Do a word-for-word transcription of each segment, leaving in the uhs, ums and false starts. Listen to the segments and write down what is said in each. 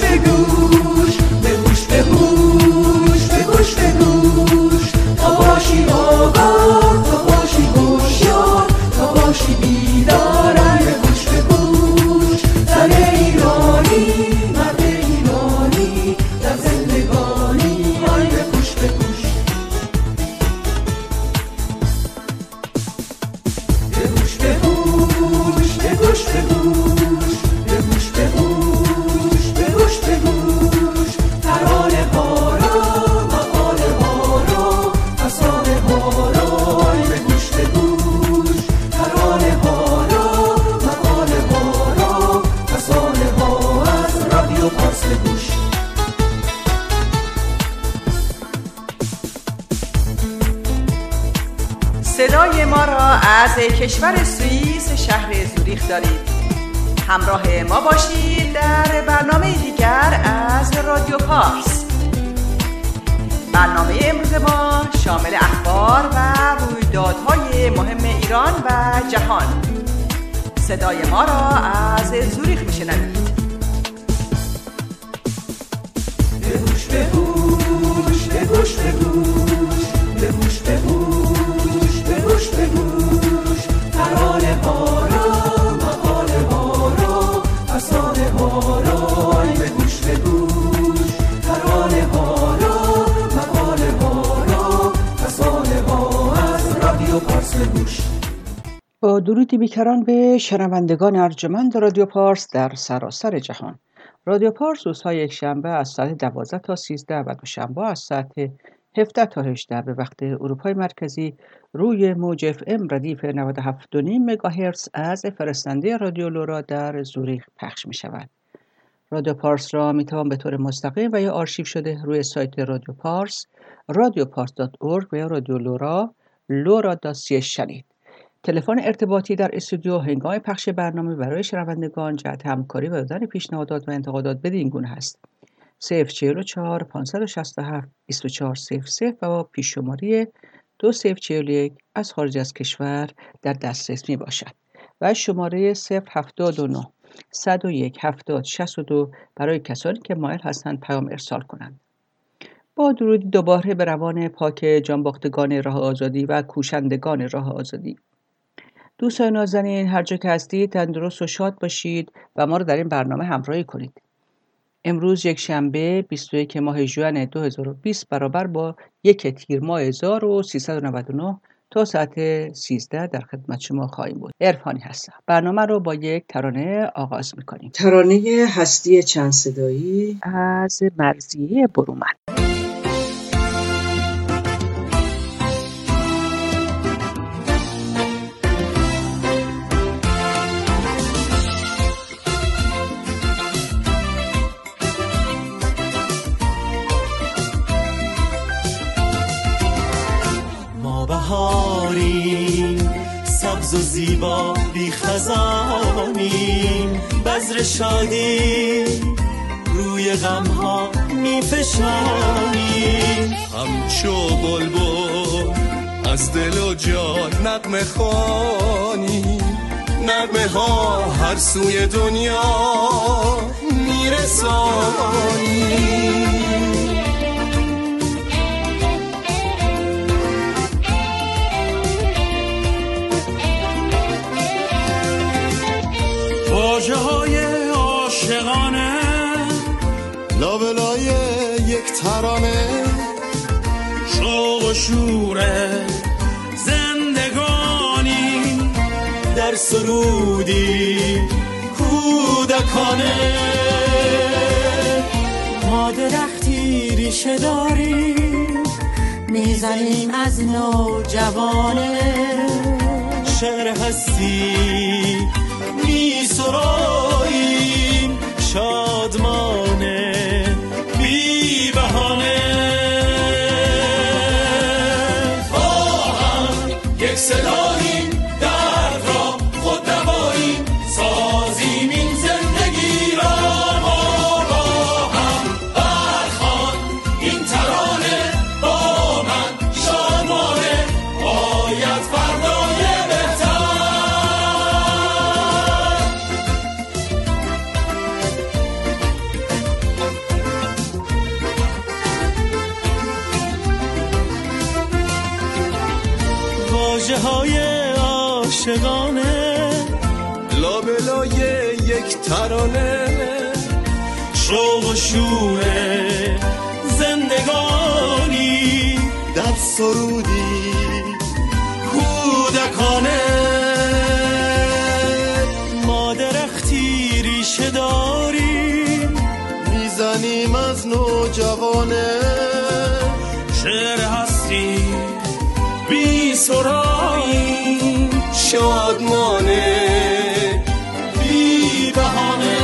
به گوش، به گوش به گوش، به گوش به گوش، تا باشی آگاه، تا باشی هوشیار، تا باشی بیدار. به گوش به گوش، زن ایرانی، مرد ایرانی، در زندگانی. آی به گوش به گوش، به گوش به گوش، به گوش به گوش، به گوش به گوش، به گوش به گوش، ترانه ها را، مقاله ها را، افسانه ها را. آی به گوش به گوش، ترانه ها را، مقاله ها را، افسانه ها از رادیو پارس به گوش. صدای ما را از کشور سوئیس شهر زوریخ دارید. همراه ما باشید در برنامه دیگر از رادیو پارس. برنامه امروز ما شامل اخبار و رویدادهای مهم ایران و جهان. صدای ما را از زوریخ میشنوید. به گوش به گوش، به گوش به گوش، به گوش به گوش، به گوش به گوش، ترانه ها را، مقاله ها را، افسانه ها را. آی به گوش به گوش، ترانه ها را، مقاله ها را، افسانه ها از رادیو پارس به گوش. با درودی بیکران به شنوندگان ارجمند رادیو پارس در سراسر جهان. رادیو پارس روزهای یکشنبه از ساعت دوازده تا سیزده و دوشنبه از ساعت هفده تا هجده به وقت اروپای مرکزی روی موج اف ام ردیف نود و هفت و نیم مگاهرتز از فرستنده رادیو لورا در زوریخ پخش می شود. رادیو پارس را می توان به طور مستقیم و یا آرشیو شده روی سایت رادیو پارس، رادیو پارس دات اورگ و یا رادیو لورا، لورا دات سی شنید. تلفن ارتباطی در استودیو هنگام پخش برنامه برای شنوندگان جهت همکاری و دادن پیشنهادات و انتقادات بدین گونه است: صفر چهل و چهار پانصد و شصت و هفت بیست و چهار صفر صفر و با پیش شماره دو صفر چهل و یک از خارج از کشور در دسترس می باشد و شماره صفر هفتاد و نه صد و یک هفتاد شصت و دو برای کسانی که مایل هستند پیام ارسال کنند. با درودی دوباره به روان پاک جانباختگان راه آزادی و کوشندگان راه آزادی. دوستان نازنین، هر جا که هستید تندرست و شاد باشید و ما رو در این برنامه همراهی کنید. امروز یک شنبه بیست و یک ماه ژوئن دو هزار و بیست برابر با یک تیر ماه هزار و سیصد و نود و نه تا ساعت سیزده در خدمت شما خواهیم بود. عرفانی هستم. برنامه رو با یک ترانه آغاز می‌کنیم. ترانه هستی چند صدایی از مرضیه برومند. بهاریم سبز و زیبا بی خزانیم، بذر شادی روی غمها می فشانیم. همچو بلبل از دل و جان نغمه خوانیم، نغمه ها هر سوی دنیا می رسانیم. واژه های عاشقانه لابلای یک ترانه، شوق و شور زندگانی در سرودی کودکانه. ما درختی ریشه داریم میزنیم از نوجوانه، شعر هستی می سراییم شادمانه بی بهانه. با هم یک صداییم، درد را خود دواییم، سازیم این زندگی را. ما با هم برخوان این ترانه، با من شادمانه باید فردای بهتر. واژه های عاشقانه، لابلای یک ترانه، شوق و شوره زندگانی در سرودی کودکانه. ما درختی ریشه داریم میزنیم از نوجوانه، شعر هستی بی سرایی شادمانه بی بهانه.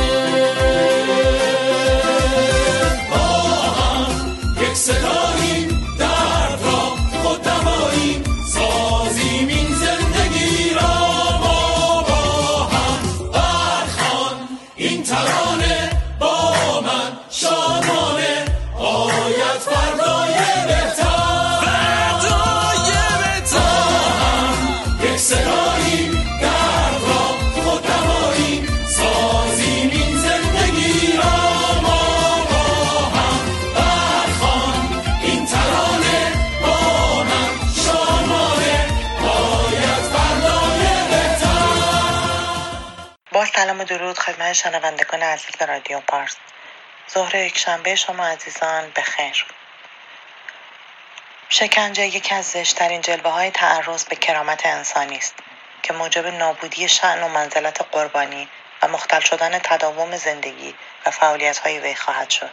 با هم یک صداییم، درد را خود دواییم، سازیم این زندگی را. ما با هم برخوان این ترانه، با من شادمانه آید فردای بهتر. فردای بهتر یک صداییم، درد را خود دواییم، سازیم این زندگی را. ما با هم برخوان این ترانه، با من شادمانه آید فردای بهتر. با سلام و درود خدمت شنوندگان عزیز رادیو پارس. ظهر یکشنبه شما عزیزان بخیر. شکنجه یکی از زشترین جلوه‌های تعرض به کرامت انسانی است که موجب نابودی شأن و منزلت قربانی و مختل شدن تداوم زندگی و فعالیت‌های وی خواهد شد.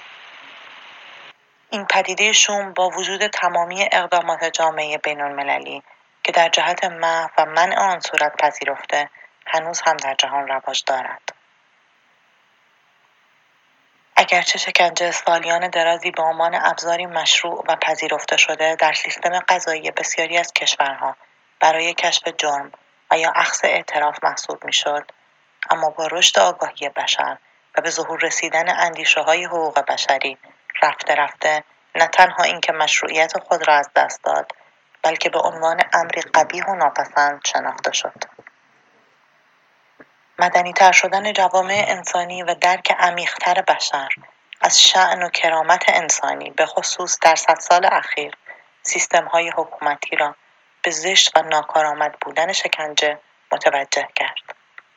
این پدیده شوم با وجود تمامی اقدامات جامعه بین‌المللی که در جهت محو و منع آن صورت پذیرفته، هنوز هم در جهان رواج دارد. اگرچه شکنجه سالیان درازی به عنوان ابزاری مشروع و پذیرفته شده در سیستم قضایی بسیاری از کشورها برای کشف جرم و یا اخذ اعتراف محسوب می‌شد، اما با رشد آگاهی بشر و به ظهور رسیدن اندیشه‌های حقوق بشری، رفته رفته نه تنها اینکه مشروعیت خود را از دست داد، بلکه به عنوان امری قبیح و ناپسند شناخته شد. مدنی‌تر شدن جوامع انسانی و درک عمیق‌تر بشر از شأن و کرامت انسانی، به خصوص در صد سال اخیر، سیستم‌های حکومتی را به زشت و ناکارآمد بودن شکنجه متوجه کرد.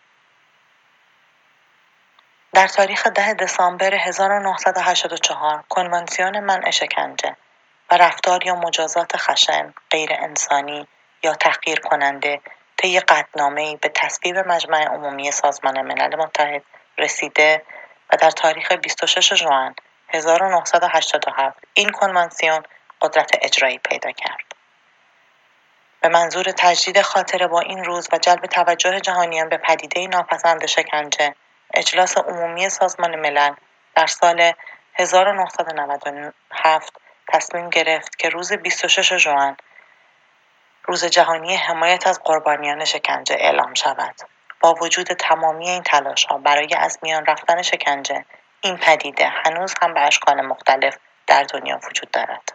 در تاریخ ده دسامبر هزار و نهصد و هشتاد و چهار کنوانسیون منع شکنجه و رفتار یا مجازات خشن، غیر انسانی یا تحقیر کننده طی قطعنامه‌ای به تصویب مجمع عمومی سازمان ملل متحد رسیده و در تاریخ بیست و شش ژوئن هزار و نهصد و هشتاد و هفت این کنوانسیون قدرت اجرایی پیدا کرد. به منظور تجدید خاطره با این روز و جلب توجه جهانیان به پدیده ناپسند شکنجه، اجلاس عمومی سازمان ملل در سال هزار و نهصد و نود و هفت تصمیم گرفت که روز بیست و شش ژوئن روز جهانی حمایت از قربانیان شکنجه اعلام شود. با وجود تمامی این تلاش‌ها برای از میان رفتن شکنجه، این پدیده هنوز هم به اشکال مختلف در دنیا وجود دارد.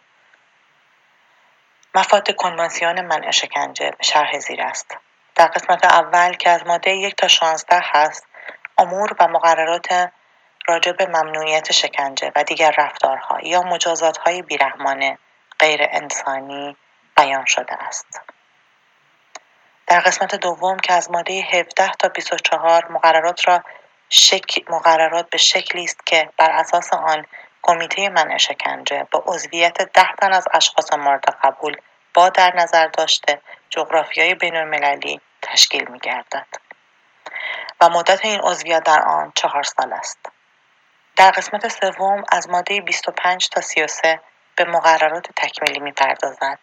مفاد کنوانسیون منع شکنجه به شرح زیر است. در قسمت اول که از ماده یک تا شانزده هست، امور و مقررات راجع به ممنوعیت شکنجه و دیگر رفتارها یا مجازات‌های بیرحمانه، غیر انسانی بیان شده است. در قسمت دوم که از ماده هفده تا بیست و چهار مقررات را شک... مقررات به شکلی است که بر اساس آن کمیته منع شکنجه با عضویت ده تن از اشخاص مورد قبول با در نظر داشته جغرافیای بین‌المللی تشکیل می‌گردد و مدت این عضویت در آن چهار سال است. در قسمت سوم از ماده بیست و پنج تا سی و سه به مقررات تکمیلی می‌پردازد.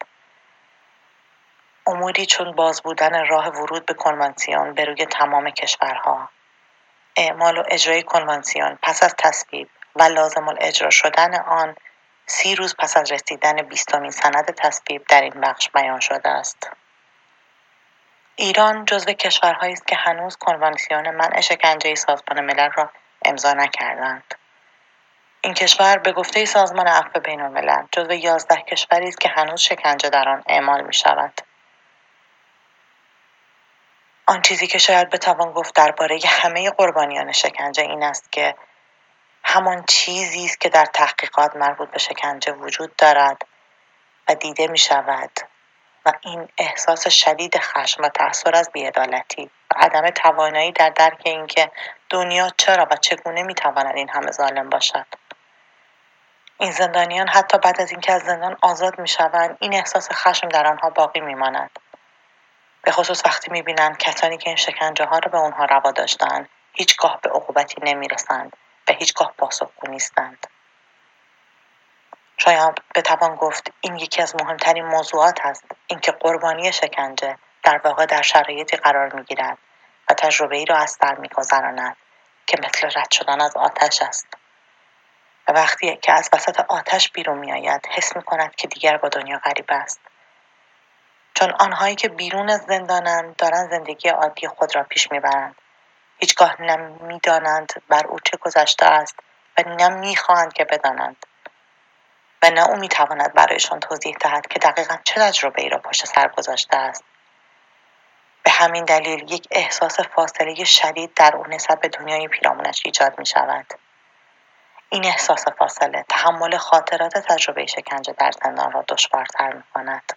اموری چون باز بودن راه ورود به کنوانسیون به روی تمام کشورها، اعمال و اجرای کنوانسیون پس از تصویب و لازم الاجرا شدن آن سی روز پس از رسیدن بیستمین سند تصویب در این بخش بیان شده است. ایران جزو کشورهایی است که هنوز کنوانسیون منع شکنجه سازمان ملل را امضا نکردند. این کشور به گفته سازمان عفو بین‌الملل جزو یازده کشوری است که هنوز شکنجه در آن اعمال می شود. آن چیزی که شاید بتوان گفت درباره همه قربانیان شکنجه این است که همان چیزی است که در تحقیقات مربوط به شکنجه وجود دارد و دیده می شود و این احساس شدید خشم و تأثیر از بی‌عدالتی و عدم توانایی در درک اینکه دنیا چرا و چگونه میتواند این همه ظالم باشد. این زندانیان حتی بعد از اینکه از زندان آزاد میشوند این احساس خشم در آنها باقی میماند، به خصوص وقتی میبینند کسانی که این شکنجه ها را به آنها روا داشتند هیچگاه به عقوبتی نمیرسند و هیچگاه پاسخگو نیستند. شاید بتوان گفت این یکی از مهمترین موضوعات است، اینکه قربانی شکنجه در واقع در شرایطی قرار میگیرد و تجربه‌ای را از سر میگذراند که مثل رد شدن از آتش است و وقتی که از وسط آتش بیرون میآید حس میکند که دیگر با دنیا غریب است، چون آنهایی که بیرون از زندانند دارند زندگی عادی خود را پیش میبرند. هیچگاه نمیدانند بر او چه گذشته است و نه میخواهند که بدانند و نه او میتواند برایشان توضیح دهد که دقیقاً چه تجربه‌ای را پشت سر گذاشته است. به همین دلیل یک احساس فاصله شدید در او نسبت به دنیای پیرامونش ایجاد میشود. این احساس فاصله تحمل خاطرات تجربه شکنجه در زندان را دشوارتر میکند.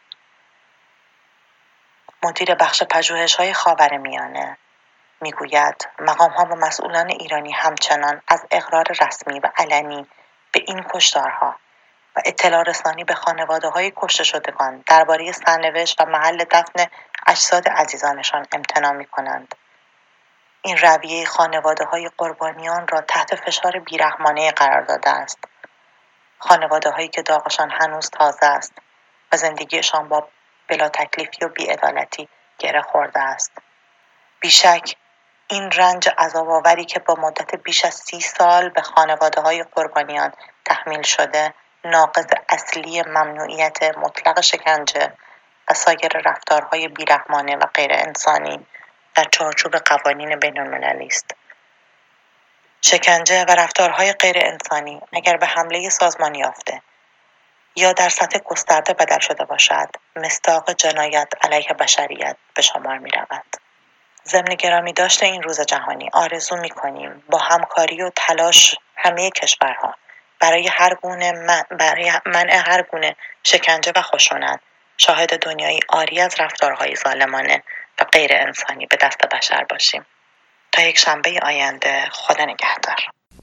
مدیر بخش پژوهش‌های خاورمیانه میگوید مقام‌ها و مسئولان ایرانی همچنان از اقرار رسمی و علنی به این کشتارها و اطلاع رسانی به خانواده‌های کشته شدگان درباره سرنوشت و محل دفن اجساد عزیزانشان امتناع می‌کنند. این رویه خانواده‌های قربانیان را تحت فشار بیرحمانه قرار داده است. خانواده‌هایی که داغشان هنوز تازه است و زندگیشان با بلا تکلیفی و بی‌عدالتی گره خورده است. بیشک این رنج عذاب‌آوری که با مدت بیش از سی سال به خانواده‌های قربانیان تحمیل شده ناقض اصلی ممنوعیت مطلق شکنجه و سایر رفتارهای بیرحمانه و غیر انسانی در چارچوب قوانین بین‌المللی است. شکنجه و رفتارهای غیر انسانی اگر به حمله سازمان یافته یا در سطح گسترده بدل شده باشد مصداق جنایت علیه بشریت به شمار می رود. ضمن گرامی داشته این روز جهانی آرزو می کنیم با همکاری و تلاش همه کشورها برای هر گونه من برای منع هر گونه شکنجه و خشونت شاهد دنیایی عاری از رفتارهای ظالمانه و غیر انسانی به دست بشر باشیم. تا یک شنبه آینده، خدا نگهدار.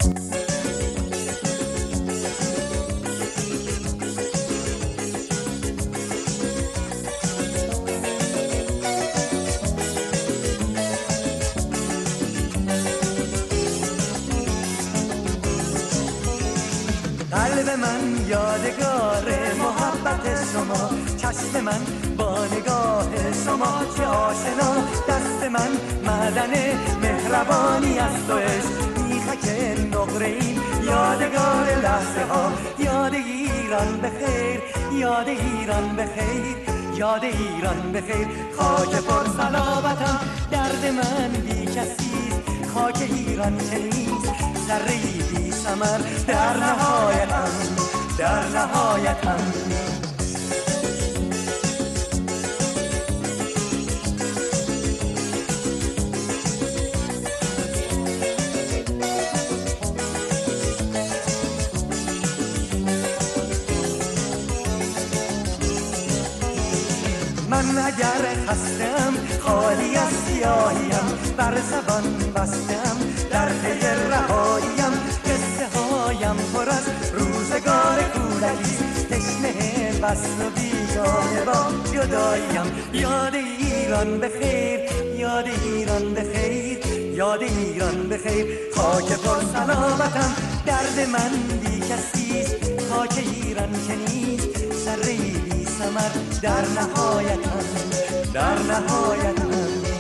قلب من یادگار محبت شما، چشم من با نگاه شما چه آشنا، دست من معدن مهربانی است و عشق میخک نقره این یادگار لحظه ها. یاد ایران بخیر، یاد ایران بخیر، یاد ایران بخیر. خاک پر صلابتم درد من بی کسیست، خاک ایران چنیست ذره‌ای بی ثمر در نهایتم، در نهایتم. من اگر خستم خالی از سیاهیم، بر زبان بستم در پی رهاییم، قصه هایم پر از روزگار کودکی، تشنه وصل و بیگانه با جداییم. یاد ایران بخیر، یاد ایران بخیر، یاد ایران بخیر. خاک پر سلامتم درد من بی کسیست، خاک ایران چنیست ذره‌ای بی ثمر در نهایتم، در نهایتم.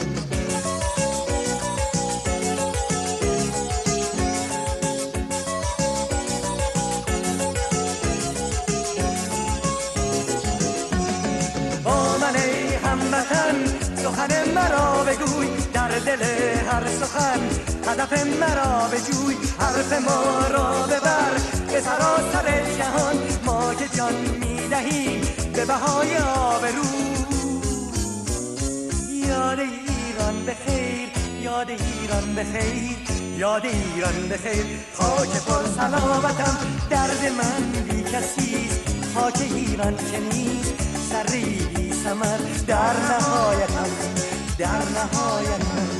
سخن مرا بگوی در دل هر سخن، هدف مرا بجوی حرف ما را ببر به سراسر جهان. ما که جان میدهیم به بهای آبرو. یاد ایران بخیر، یاد ایران بخیر، یاد ایران بخیر. خاک پر سلامتم درد من بی کسیست، خاک ایران چنیست ذره‌ای بی ثمر در نهایت هم در نهایت هم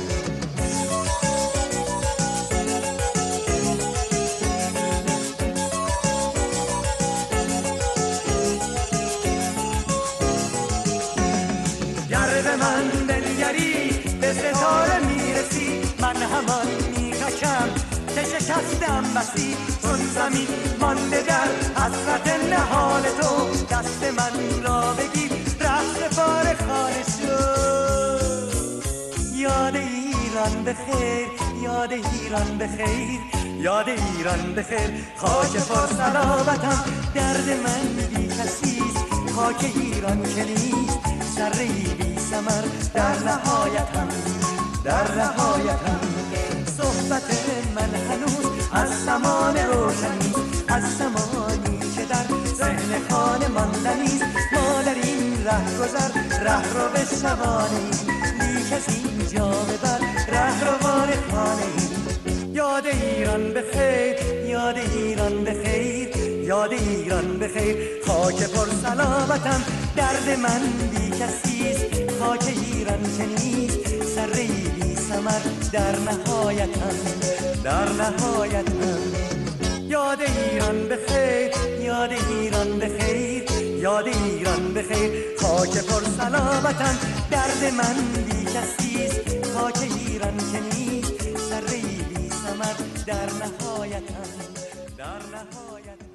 گر به من دلگری به ستاره میرسی من همان میکشم که شکستم بسی چون زمین مانده در حسرت نهال تو دست من را بگیر رفت بار خانه شد یاد ایران بخیر یاد ایران بخیر یاد ایران بخیر خاک پر صلابتم درد من بی کسیست خاک ایران که نیست ذره بی ثمر در نهایت هم در نهایت هم صحبت من هنوز از زمان روشنی از زمانی که در ذهن خانه ماندنیست ما در این ره گذر ره رو به شبانیم لیک از اینجا ببر ره رو بار خانه یاد ایران بخیر یاد ایران بخیر یاد ایران بخیر خاک پر صلابتم درد من بی کسیست خاک ایران که نیست ذره بی ثمر در نهایت هم در نهایت هم یاد ایران بخیر یاد ایران بخیر یاد ایران بخیر خاک پر صلابتم درد من بی کسیست خاک ایران که نیست ذره بی ثمر در نهایت هم در نهایت هم.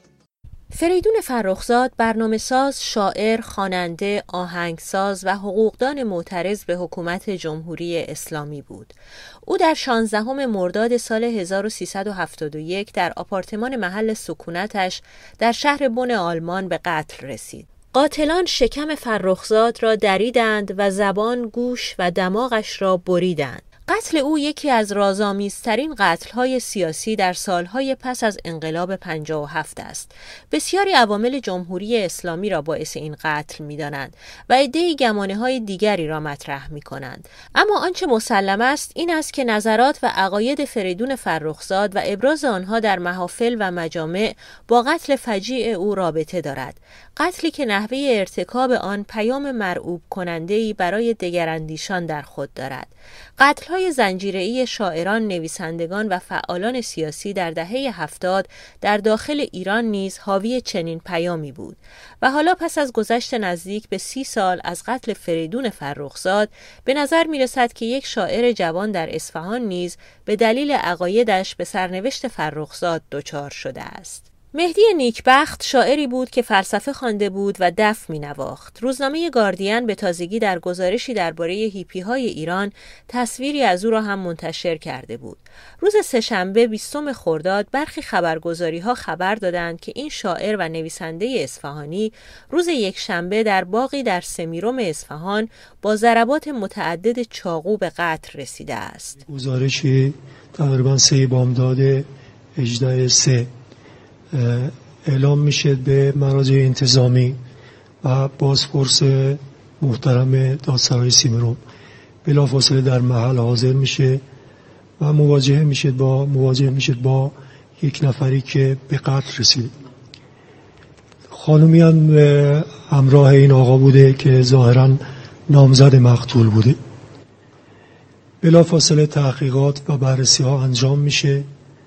فریدون فرخزاد برنامه‌ساز، شاعر، خواننده، آهنگساز و حقوقدان معترض به حکومت جمهوری اسلامی بود. او در شانزدهم مرداد سال هزار و سیصد و هفتاد و یک در آپارتمان محل سکونتش در شهر بن آلمان به قتل رسید. قاتلان شکم فرخزاد را دریدند و زبان، گوش و دماغش را بریدند. قتل او یکی از رازآمیزترین قتل‌های سیاسی در سالهای پس از انقلاب پنجاه و هفت است. بسیاری عوامل جمهوری اسلامی را باعث این قتل می‌دانند و عده‌ای گمانه‌های دیگری را مطرح می‌کنند. اما آنچه مسلم است این است که نظرات و عقاید فریدون فرخزاد و ابراز آنها در محافل و مجامع با قتل فجیع او رابطه دارد. قتلی که نحوه ارتکاب آن پیام مرعوب کننده‌ای برای دگراندیشان در خود دارد. قتل‌های زنجیره‌ای شاعران، نویسندگان و فعالان سیاسی در دهه هفتاد در داخل ایران نیز حاوی چنین پیامی بود و حالا پس از گذشت نزدیک به سی سال از قتل فریدون فرخزاد به نظر می‌رسد که یک شاعر جوان در اصفهان نیز به دلیل عقایدش به سرنوشت فرخزاد دچار شده است. مهدی نیکبخت شاعری بود که فلسفه خوانده بود و دف می‌نواخت. روزنامه گاردین به تازگی در گزارشی درباره هیپی‌های ایران تصویری از او را هم منتشر کرده بود. روز سه‌شنبه بیستم خرداد برخی خبرگزاری‌ها خبر دادند که این شاعر و نویسنده اصفهانی روز یکشنبه در باغی در سمیرم اصفهان با ضربات متعدد چاقو به قتل رسیده است. گزارشی تقریباً سه بامداد هجده سه اعلام میشه به مراجع انتظامی و بازپرس محترم دادسرای سیمرغ بلافاصله در محل حاضر میشه و مواجهه میشه با مواجه میشه با یک نفری که به قتل رسید. خانومی هم همراه این آقا بوده که ظاهرا نامزد مقتول بوده. بلافاصله تحقیقات و بررسی ها انجام میشه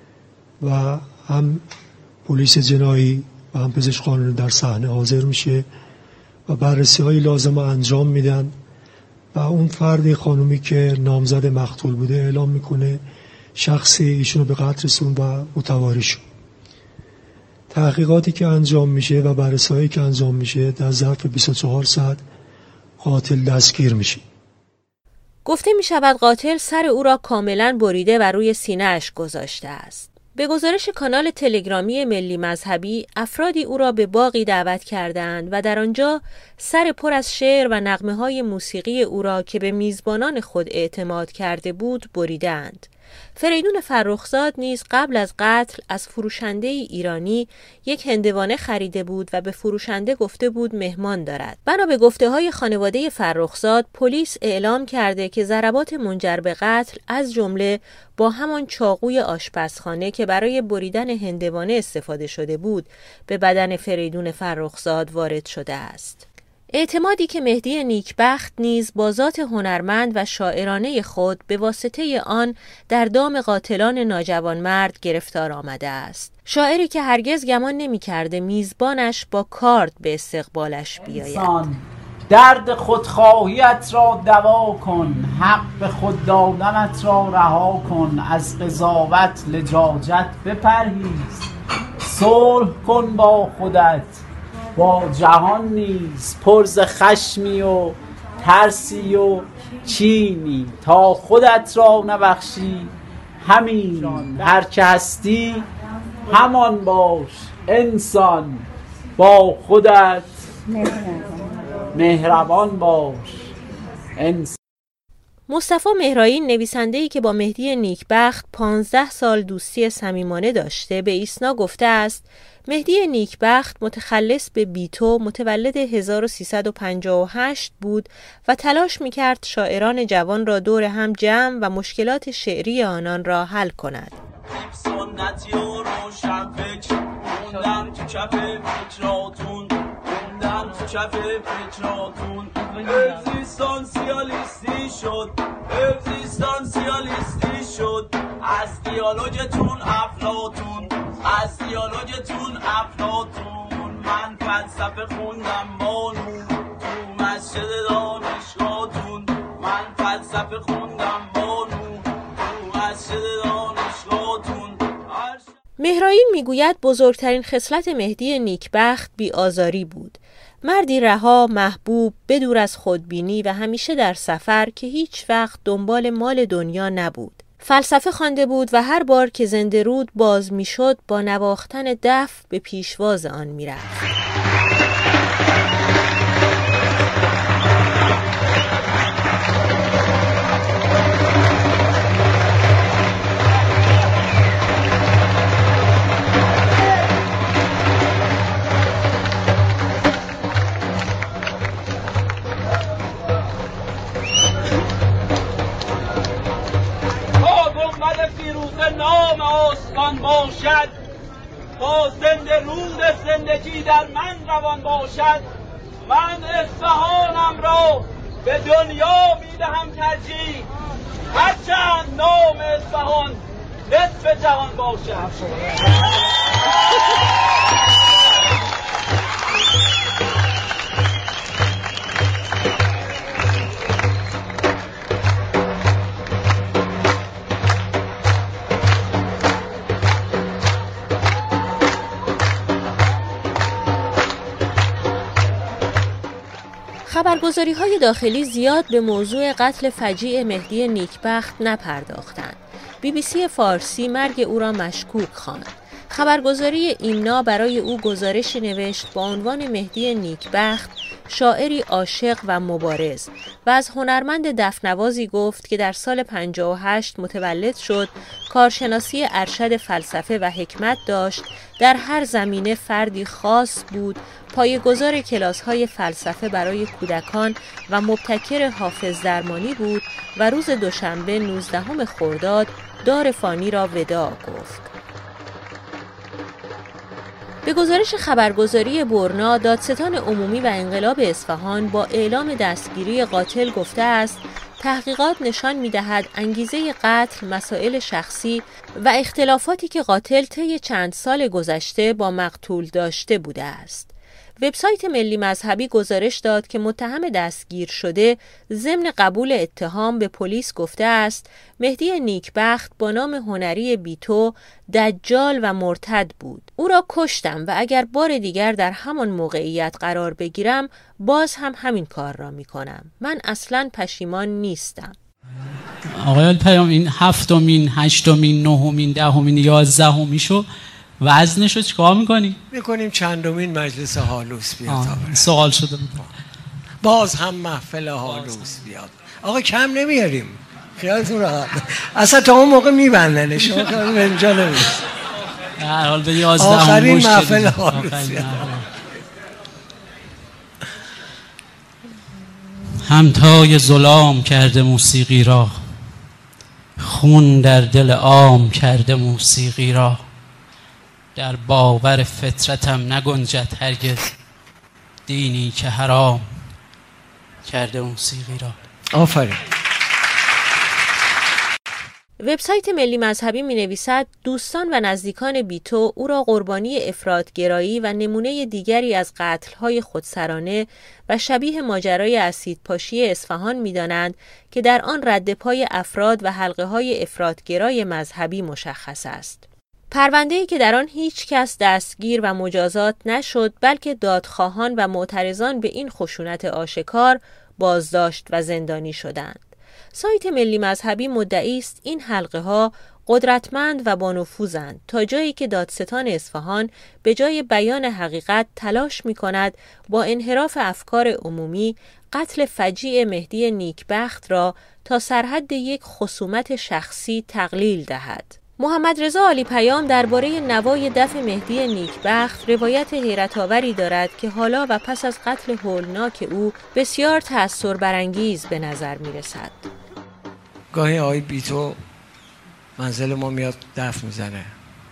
و هم پلیس جنایی و هم پزشک قانونی در صحنه حاضر میشه و بررسی های لازم انجام میدن و اون فردی خانومی که نامزد مقتول بوده اعلام میکنه شخصی ایشونو به قتل رسون و متواری شد. تحقیقاتی که انجام میشه و بررسی هایی که انجام میشه در ظرف بیست و چهار ساعت قاتل دستگیر میشه. گفته میشود قاتل سر او را کاملا بریده و روی سینه اش گذاشته است. به گزارش کانال تلگرامی ملی مذهبی، افرادی او را به باغی دعوت کردند و در آنجا سر پر از شعر و نغمه‌های موسیقی او را که به میزبانان خود اعتماد کرده بود بریدند. فریدون فرخزاد نیز قبل از قتل از فروشنده ایرانی یک هندوانه خریده بود و به فروشنده گفته بود مهمان دارد. بنا به گفته‌های خانواده فرخزاد، پلیس اعلام کرده که ضربات منجر به قتل از جمله با همان چاقوی آشپزخانه که برای بریدن هندوانه استفاده شده بود، به بدن فریدون فرخزاد وارد شده است. اعتمادی که مهدی نیکبخت نیز با ذات هنرمند و شاعرانه خود به واسطه آن در دام قاتلان ناجوانمرد گرفتار آمده است. شاعری که هرگز گمان نمی کرده میزبانش با کارد به استقبالش بیاید. درد خودخواهیت را دوا کن، حق به خود دادنت را رها کن، از قضاوت لجاجت بپرهیز، صلح کن با خودت با جهان نیز، پر ز خشمی و ترسی و چینی، تا خودت را نبخشی همین، هر که هستی همان باش انسان، با خودت مهربان باش انسان. مصطفی مهرائین، نویسنده‌ای که با مهدی نیکبخت پانزده سال دوستی صمیمانه داشته، به ایسنا گفته است مهدی نیکبخت متخلص به بیتو متولد هزار و سیصد و پنجاه و هشت بود و تلاش می‌کرد شاعران جوان را دور هم جمع و مشکلات شعری آنان را حل کند. سنتی و روشن فکر موندم تو کف فکراتون، موندم تو کف فکراتون، اگزیستانسیالیستی شد، اگزیستانسیالیستی شد، از دیالوگتون افلاطون، از دیالوگتون افلاطون، من فلسفه خوندم بانو تو مسجد دانشگاهتون، من فلسفه خوندم بانو تو مسجد دانشگاهتون. مهرائین میگوید بزرگترین خصلت مهدی نیکبخت بی‌آزاری بود. مردی رها، محبوب، بدور از خودبینی و همیشه در سفر که هیچ وقت دنبال مال دنیا نبود. فلسفه خوانده بود و هر بار که زنده رود باز میشد با نواختن دف به پیشواز آن میرفت. نام آستان باشد، با زنده رود زندگی در من روان باشد، من اصفهانم را به دنیا میدهم ترجیح، هرچند نام اصفهان نصف جهان باشد. خبرگزاری‌های داخلی زیاد به موضوع قتل فجیع مهدی نیکبخت نپرداختند. بی بی سی فارسی مرگ او را مشکوک خواند. خبرگزاری ایمنا برای او گزارشی نوشت با عنوان مهدی نیکبخت شاعری عاشق و مبارز و از هنرمند دفنوازی گفت که در سال پنجاه و هشت متولد شد، کارشناسی ارشد فلسفه و حکمت داشت، در هر زمینه فردی خاص بود، پایه‌گذار کلاس‌های فلسفه برای کودکان و مبتکر حافظ درمانی بود و روز دوشنبه نوزدهم خرداد دار فانی را وداع گفت. به گزارش خبرگزاری برنا، دادستان عمومی و انقلاب اصفهان با اعلام دستگیری قاتل گفته است تحقیقات نشان می‌دهد انگیزه قتل مسائل شخصی و اختلافاتی که قاتل طی چند سال گذشته با مقتول داشته بوده است. وبسایت ملی مذهبی گزارش داد که متهم دستگیر شده ضمن قبول اتهام به پلیس گفته است مهدی نیکبخت با نام هنری بیتو دجال و مرتد بود. او را کشتم و اگر بار دیگر در همان موقعیت قرار بگیرم باز هم همین کار را می کنم. من اصلاً پشیمان نیستم. آقایان پیام این هفتمین، هشتمین، نهمین، دهمین، یازدهمین شو وزنشو چیکار میکنی؟ میکنیم چندمین مجلس هالوس بیاد. سوال شده بود. باز هم محفل هالوس بیاد. آقا کم نمیاریم. خیالتون راحت. اصلا تا اون موقع میبندن. شما خیال اینجا نمیست. هر حال به یازدهم آخرین محفل هالوس بیاد. همتای ظلام کرده موسیقی را، خون در دل عام کرده موسیقی را، در باور فطرتم نگنجد هرگز دینی که حرام کرده موسیقی را. آفرین. وبسایت ملی مذهبی می نویسد دوستان و نزدیکان بیتو او را قربانی افراط‌گرایی و نمونه دیگری از قتل‌های خودسرانه و شبیه ماجرای اسیدپاشی اصفهان می دانند که در آن رد پای افراد و حلقه‌های افراط‌گرای مذهبی مشخص است. پرونده‌ای که در آن هیچ کس دستگیر و مجازات نشد، بلکه دادخواهان و معترضان به این خشونت آشکار بازداشت و زندانی شدند. سایت ملی مذهبی مدعی است این حلقه ها قدرتمند و با نفوذند تا جایی که دادستان اصفهان به جای بیان حقیقت تلاش می کند با انحراف افکار عمومی قتل فجیع مهدی نیکبخت را تا سرحد یک خصومت شخصی تقلیل دهد. محمد رضا عالی پیام درباره نوای دف مهدی نیکبخت روایت حیرت آوری دارد که حالا و پس از قتل هولناک او بسیار تأثیر برانگیز به نظر می رسد. گاهی آقای بیتو منزل ما میاد دف میزنه،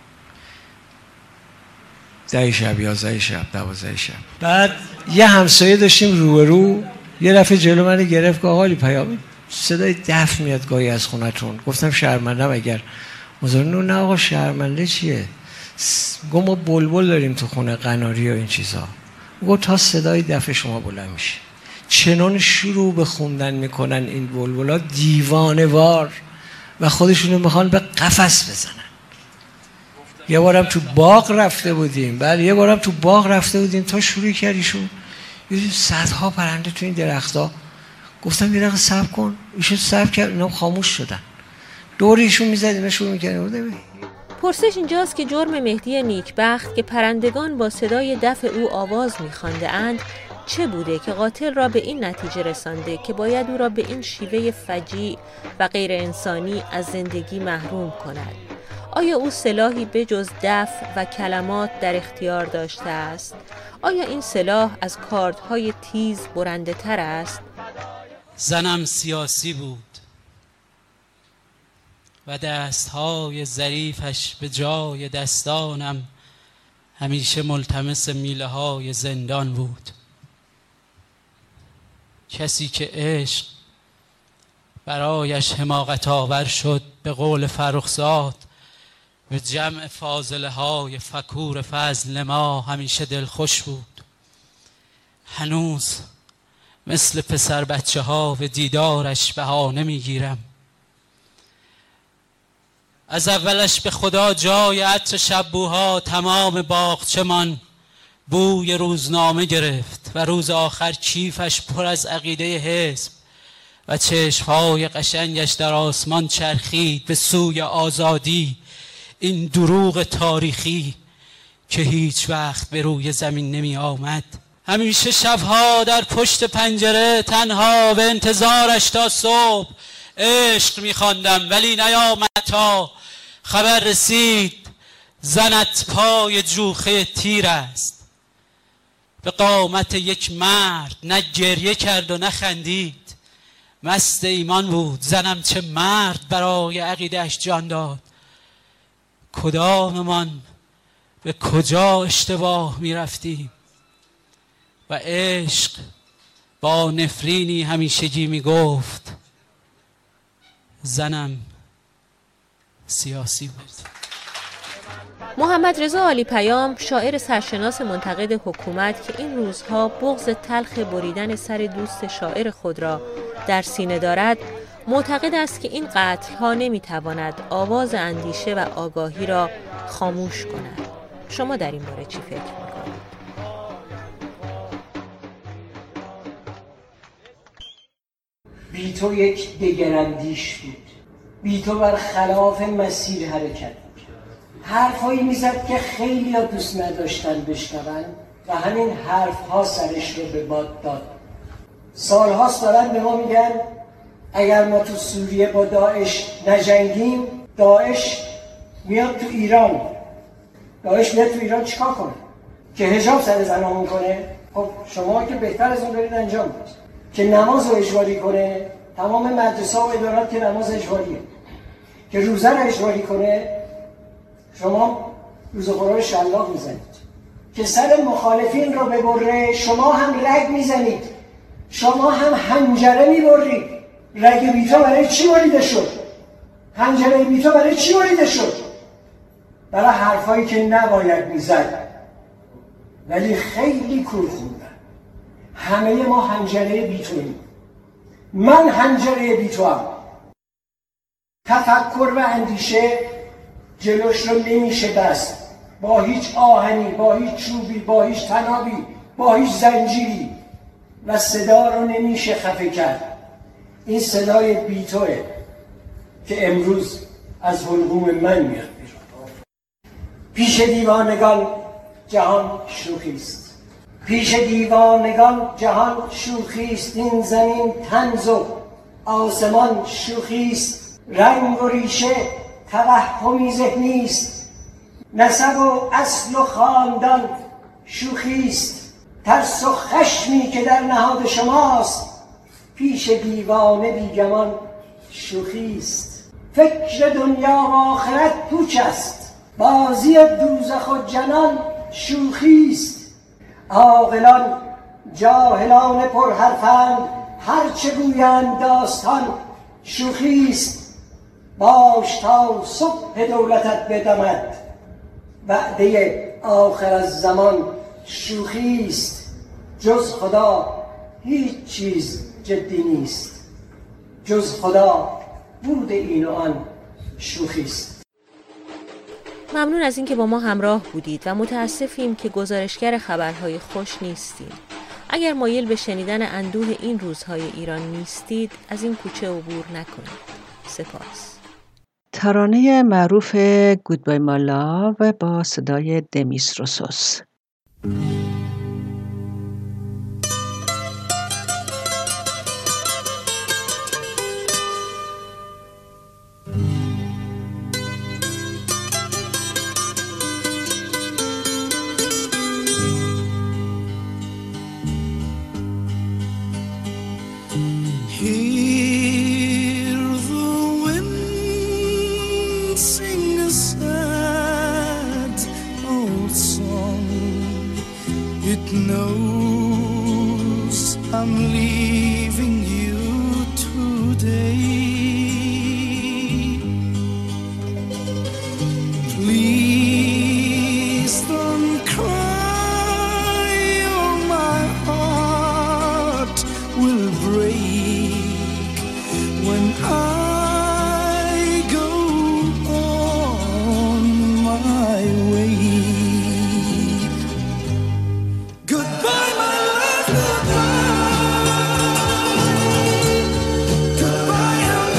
ده شب، یازده شب، دوازده شب. بعد یه همسایه داشتیم روبرو، یه دفعه جلو من گرفت که آقا علی پیام صدای دف میاد گاهی از خونتون. گفتم شرمندم اگر مزارنو. نه آقا شرمنده چیه؟ گفت ما بلبل داریم تو خونه، قناری و این چیزا. گفت تا صدای دف شما بلند میشه چنان شروع به خوندن میکنن این بلبلا دیوانه وار و خودشونو میخوان به قفس بزنن. یه بارم تو باغ رفته بودیم، بله یه بارم تو باغ رفته بودیم تا شروع کردیشون یه صدها پرنده تو این درخت‌ها. گفتم یه دقیقه صبر کن، ایشون صبر کرد، اینا خاموش شدن. دوریشون میزدیم شروع میکردیم. پرسش اینجاست که جرم مهدی نیکبخت که پرندگان با صدای دف او آواز میخوانده اند چه بوده که قاتل را به این نتیجه رسانده که باید او را به این شیوه فجیع و غیر انسانی از زندگی محروم کند؟ آیا او سلاحی بجز دف و کلمات در اختیار داشته است؟ آیا این سلاح از کاردهای تیز برنده تر است؟ زنم سیاسی بود و دستهای ظریفش به جای دستانم همیشه ملتمس میله های زندان بود. کسی که عشق برایش حماقت آور شد، به قول فرخزاد به جمع فاضله های فکور فضل ما همیشه دلخوش بود. هنوز مثل پسر بچه ها به دیدارش بهانه میگیرم. از اولش به خدا جای عطر شبوها تمام باغچمان بوی روزنامه گرفت و روز آخر کیفش پر از عقیده حزب و چشمهای قشنگش در آسمان چرخید به سوی آزادی، این دروغ تاریخی که هیچ وقت به روی زمین نمی آمد. همیشه شبها در پشت پنجره تنها به انتظارش تا صبح عشق می خواندم، ولی نیامد تا خبر رسید زنت پای جوخه تیر است. به قامت یک مرد نه گریه کرد و نه خندید، مست ایمان بود. زنم چه مرد برای عقیده‌اش جان داد. کداممان به کجا اشتباه می رفتیم و عشق با نفرینی همیشگی می گفت زنم سیاسی بود. محمد رضا عالی پیام، شاعر سرشناس منتقد حکومت که این روزها بغض تلخ بریدن سر دوست شاعر خود را در سینه دارد، معتقد است که این قتل‌ها نمی‌تواند آواز اندیشه و آگاهی را خاموش کند. شما در این باره چی فکر می‌کنید؟ بیتو یک دگراندیش بود. بیتو بر خلاف مسیر حرکت می‌کرد. حرفایی می‌زد که خیلی ها دوست نداشتن بشنون و همین حرف‌ها سرش رو به باد داد. سال‌هاست دارن به ما میگن اگر ما تو سوریه با داعش نجنگیم، داعش میاد تو ایران. داعش میاد تو ایران چیکار کنه؟ که حجاب سر زنامون کنه؟ خب شما که بهتر از اون دارید انجام بدید. که نماز رو اجباری کنه، تمام مدرسه و ادارات که نماز اجباریه. که روزه رو اجباری کنه، شما روزه خورا رو شلاق میزنید. که سر مخالفین رو ببره، شما هم رگ میزنید. شما هم حنجره میبرید. رگ بیتو برای چی بریده شد؟ حنجره بیتو برای چی بریده شد؟ برای حرفایی که نباید میزد، ولی خیلی کور خوندن. همه ما حنجره بیتویم. من حنجره بیتو هم. تفکر و اندیشه جلوش رو نمیشه بست، با هیچ آهنی، با هیچ چوبی، با هیچ تنابی، با هیچ زنجیری، و صدا رو نمیشه خفه کرد. این صدای بیتوه که امروز از حلقوم من میاد بیرون. پیش دیوانگان جهان شوخی است، پیش دیوانگان جهان شوخی است. این زمین طنز و آسمان شوخی است. رنگ و ریشه توهمی ذهنی است. نسب و اصل و خاندان شوخی است. ترس و خشمی که در نهاد شماست، پیش دیوانه بیگمان شوخی است. فکر دنیا و آخرت پوچ است، بازی دوزخ و جنان شوخی است. عاقلان جاهلان پرحرفند، هرچه گویند داستان شوخی است. باش تا صبح دولتت بدمد، وعده آخر از زمان شوخی است. جز خدا هیچ چیز جدی نیست، جز خدا بود این و آن شوخی است. ممنون از اینکه با ما همراه بودید و متاسفیم که گزارشگر خبرهای خوش نیستیم. اگر مایل به شنیدن اندوه این روزهای ایران نیستید، از این کوچه عبور نکنید. سپاس. ترانه معروف گودبای ما لاو با صدای دمیس روسوس. Goodbye,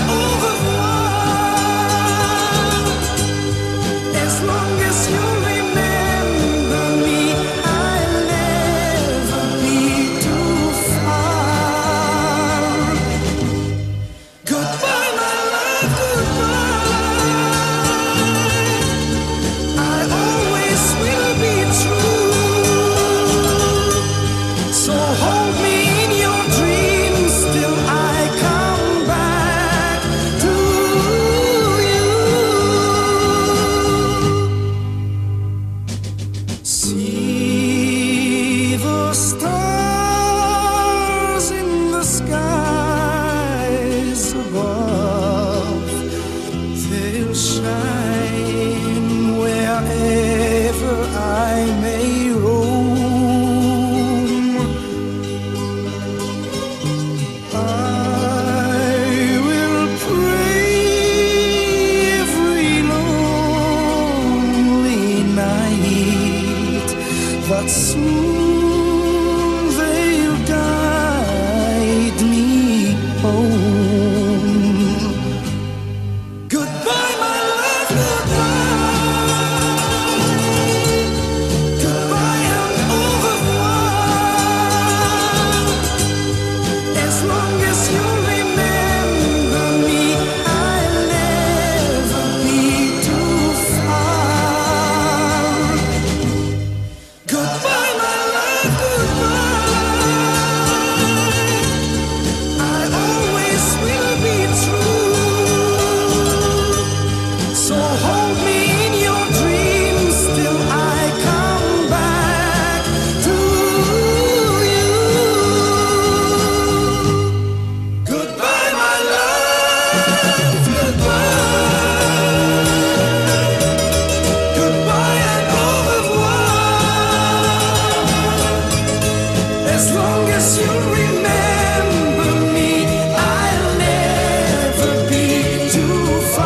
as long as you remember me, I'll never be too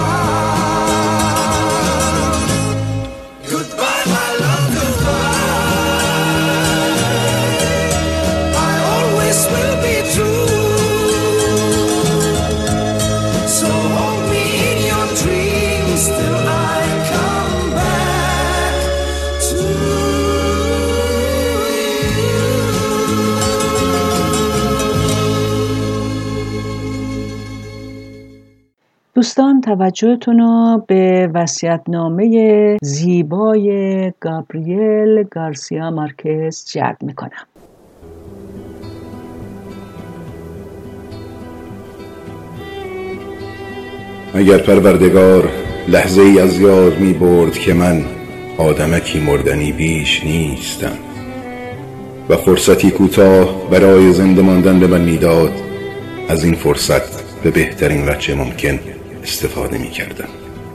far. Goodbye, my love, goodbye. I always will be true. So hold me in your dreams till I come back to دوستان توجهتون رو به وصیت‌نامه زیبای گابریل گارسیا مارکز جلب میکنم. اگر پروردگار لحظه ای از یاد می برد که من آدمکی مردنی بیش نیستم و فرصتی کوتاه برای زنده ماندن به من میداد، از این فرصت به بهترین وجه ممکن استفاده می کردم.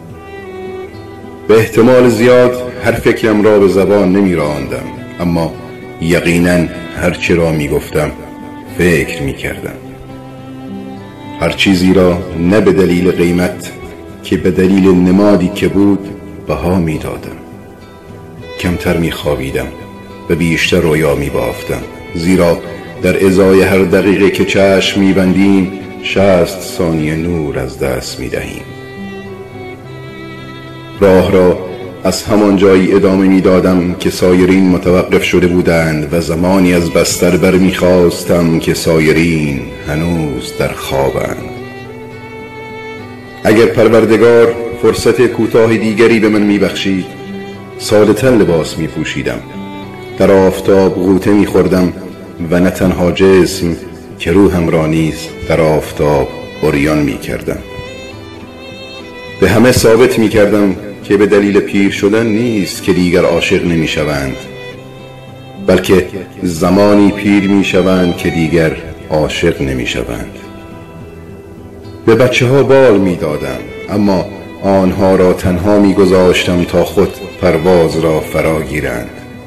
به احتمال زیاد هر فکرم را به زبان نمی راندم، اما یقیناً هر چه را می گفتم فکر می کردم. هر چیزی را نه به دلیل قیمت که به دلیل نمادی که بود بها می دادم. کمتر می خوابیدم و بیشتر رویا می بافتم، زیرا در ازای هر دقیقه که چشم می بندیم شصت ثانیه نور از دست می دهیم. راه را از همان جایی ادامه می دادم که سایرین متوقف شده بودند و زمانی از بستر بر می خواستم که سایرین هنوز در خوابند. اگر پروردگار فرصت کوتاه دیگری به من می بخشید، ساده تر لباس می پوشیدم، در آفتاب غوطه می خوردم و نه تنها جسم که روحم را نیز در آفتاب عریان می کردم. به همه ثابت می کردم که به دلیل پیر شدن نیست که دیگر عاشق نمی شوند، بلکه زمانی پیر می شوند که دیگر عاشق نمی شوند. به بچه ها بال می دادم، اما آنها را تنها می گذاشتم تا خود پرواز را فرا گیرند.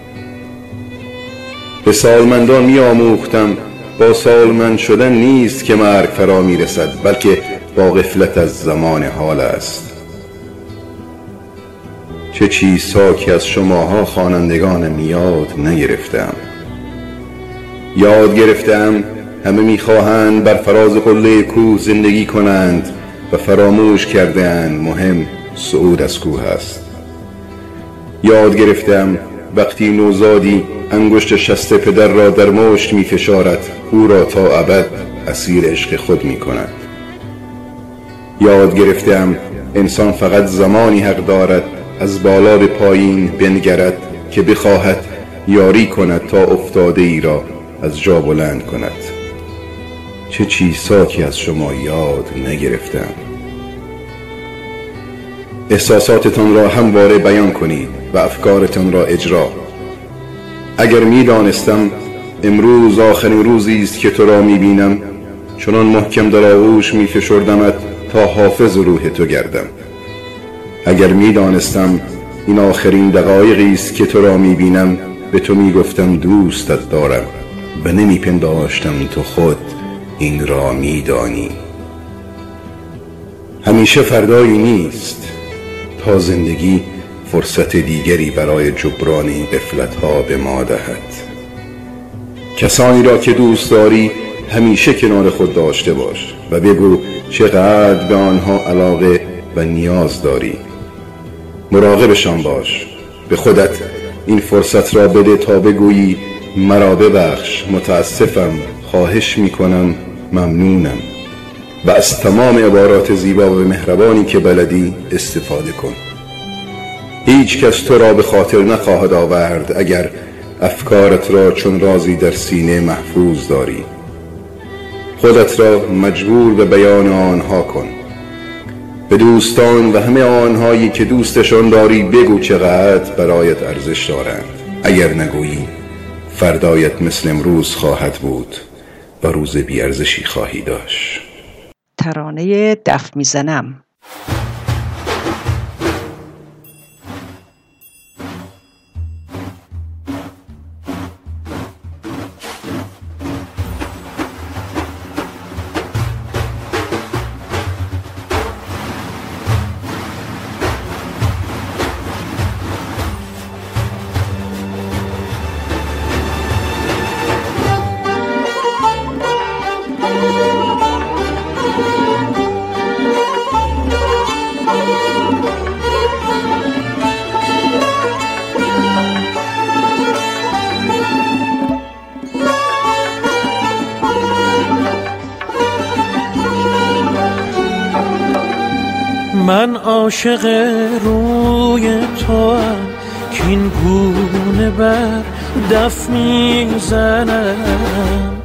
به سالمندان می آموختم با سالمند شدن نیست که مرگ فرا می رسد، بلکه با غفلت از زمان حال است. چه چیز ساکی از شماها خوانندگانم یاد نگرفتم. یاد گرفتم همه میخواهند بر فراز قله کوه زندگی کنند و فراموش کرده‌اند مهم صعود از کوه است. یاد گرفتم وقتی نوزادی انگشت شست پدر را در مشت می فشارد، او را تا ابد اسیر عشق خود می کند. یاد گرفتم انسان فقط زمانی حق دارد از بالا به پایین بنگرد که بخواهد یاری کند تا افتاده ای را از جا بلند کند. چه چیزی از شما یاد نگرفتم. احساساتتان را همواره بیان کنید و افکارتان را اجرا. اگر می دانستم امروز آخرین روزی است که تو را می بینم، چنان محکم در آغوش می فشردمت تا حافظ روح تو گردم. اگر می دانستم این آخرین دقایقی است که تو را می بینم، به تو می گفتم دوستت دارم و نمی پنداشتم تو خود این را می دانی. همیشه فردایی نیست تا زندگی فرصت دیگری برای جبران این غفلت‌ها به ما دهد. کسانی را که دوست داری همیشه کنار خود داشته باش و بگو چقدر به آنها علاقه و نیاز داری. مراقبشان باش. به خودت این فرصت را بده تا بگویی مرا ببخش، متاسفم، خواهش میکنم، ممنونم، و از تمام عبارات زیبا و مهربانی که بلدی استفاده کن. هیچ کس تو را به خاطر نخواهد آورد اگر افکارت را چون رازی در سینه محفوظ داری. خودت را مجبور به بیان آنها کن. به دوستان و همه آنهایی که دوستشان داری بگو چقدر برایت ارزش دارند. اگر نگویی فردایت مثل امروز خواهد بود و روز بی‌ارزشی خواهی داشت. ترانه دف میزنم. من عاشق روی توام که این گونه بر دف میزنم.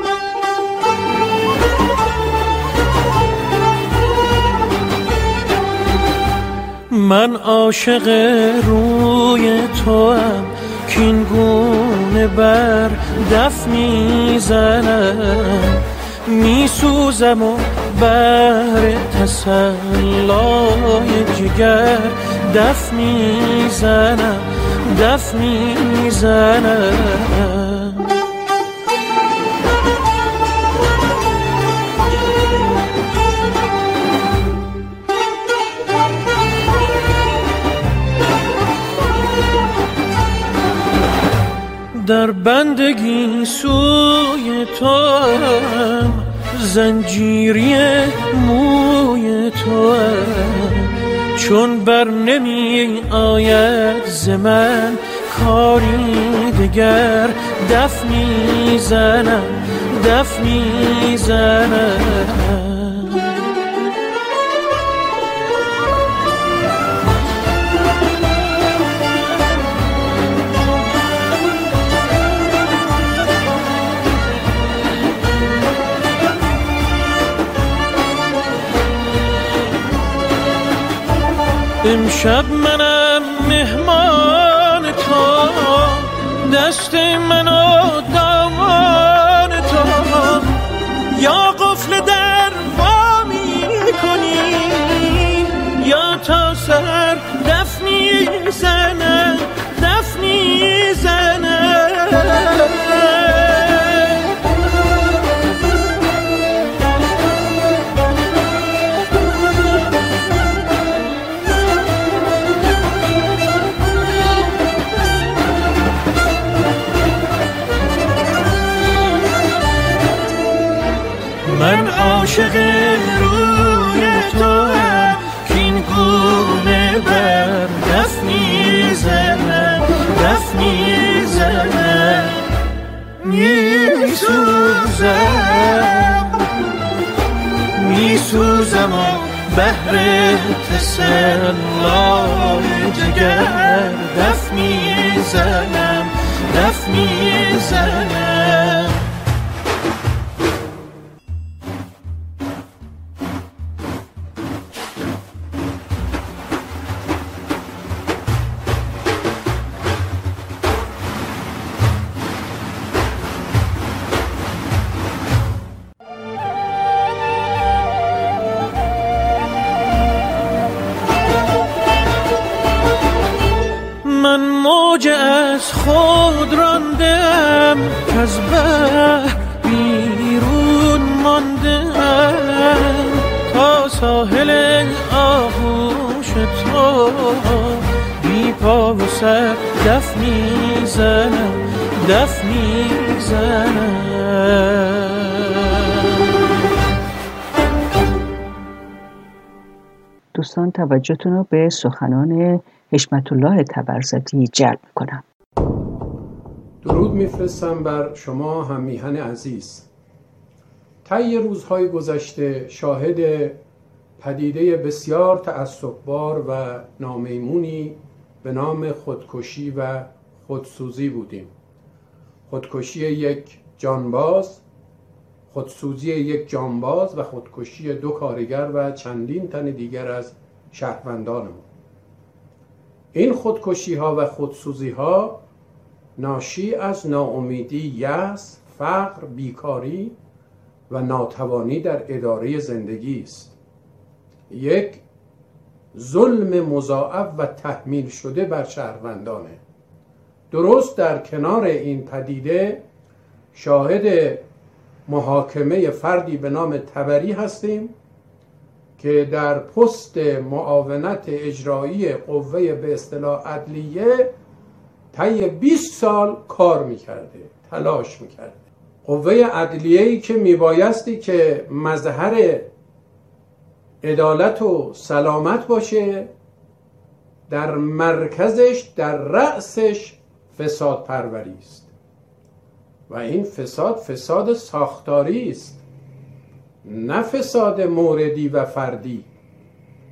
من عاشق روی توام که این گونه بر دف میزنم. میسوزم و بر تسلای جگر دف میزنم دف میزنم. در بندگی سوی توام زنجیری موی توام چون بر نمی آید ز من کاری دگر دف میزنم دف میزنم. امشب منم مهمان تو، دست منو دامان تو، یا قفل در وا میکنی یا تا سر دف میزنم دف میزنم. من عاشق روی توام که این گونه بر دف میزنم دف میزنم. میسوزم میسوزم و بهر تسلای جگر دف میزنم دف میزنم. من موج از خود راندم که از بحر بیرون ماندم تا ساحل آغوش تو بی پا و سر دف میزنم دف میزنم. دوستان توجهتون رو به سخنان حشمت الله طبرزدی جلب میکنم. درود میفرستم بر شما هم میهن عزیز. طی روزهای گذشته شاهد پدیده بسیار تعصب‌بار و نامیمونی به نام خودکشی و خودسوزی بودیم. خودکشی یک جانباز، خودسوزی یک جانباز و خودکشی دو کارگر و چندین تن دیگر از شهروندانمون. این خودکشی ها و خودسوزی ها ناشی از ناامیدی، یأس، فقر، بیکاری و ناتوانی در اداره زندگی است. یک ظلم مضاعف و تحمیل شده بر شهروندانه. درست در کنار این پدیده شاهد محاکمه فردی به نام طبری هستیم که در پست معاونت اجرایی قوه به اصطلاح عدلیه طی بیست سال کار میکرده، تلاش میکرده. قوه عدلیه‌ای که میبایستی که مظهر عدالت و سلامت باشه، در مرکزش، در رأسش فساد پروری است و این فساد فساد ساختاری است، نه فساد موردی و فردی.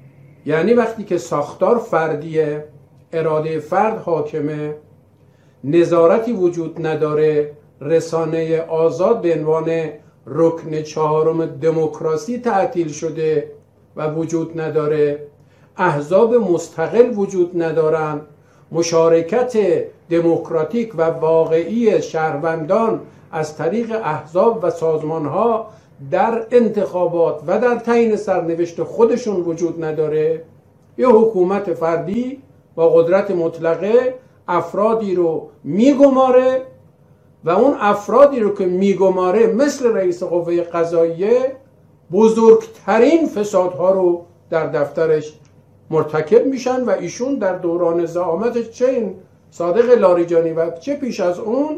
یعنی وقتی که ساختار فردیه، اراده فرد حاکمه، نظارتی وجود نداره، رسانه آزاد به عنوان رکن چهارم دموکراسی تعطیل شده و وجود نداره، احزاب مستقل وجود ندارن، مشارکت دموکراتیک و واقعی شهروندان از طریق احزاب و سازمانها در انتخابات و در تعیین سرنوشت خودشون وجود نداره، یه حکومت فردی با قدرت مطلقه افرادی رو میگماره و اون افرادی رو که میگماره مثل رئیس قوه قضاییه بزرگترین فسادها رو در دفترش مرتکب میشن و ایشون در دوران زعامت چه این صادق لاریجانی و چه پیش از اون